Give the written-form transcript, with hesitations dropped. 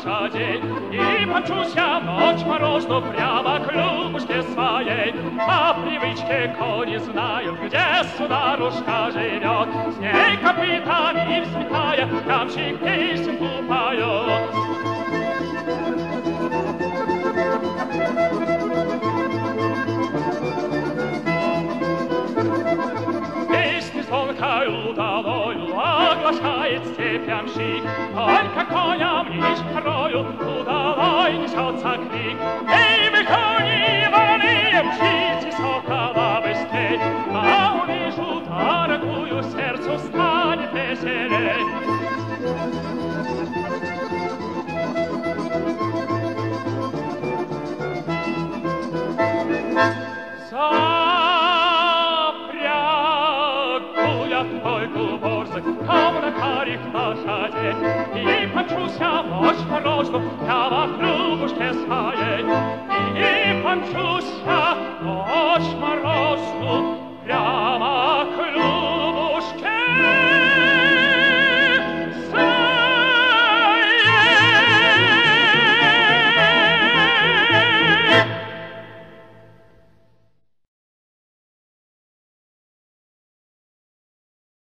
лошадей. И помчусь я в ночь морозную прямо к Любушке своей. По привычке кони знают, где сударушка живет. С ней копытами взметая, ямщик песенку поет. Удалою оглашает степь ямщик, только коням лишь порою удалой несется крик. Эй, вы, кони вороные, мчите сокола быстрей, а увижу дорогую, сердцу станет веселей. Только борзых, кому карих лошадей, и помчусь я в ночь морозную, я во Любушке своей, и помчусь я